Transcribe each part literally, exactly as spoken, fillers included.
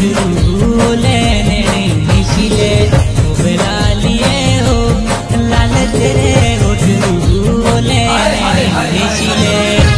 ओठरू लेने मिशिले बुबला लिए हो लाल तेरे ओठरू लेने मिशिले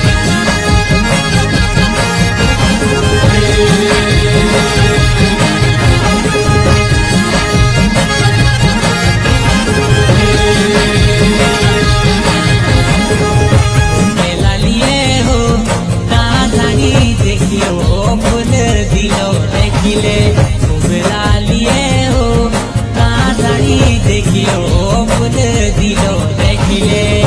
बुबला लिए हो देखियो फूल दिलो देखिले।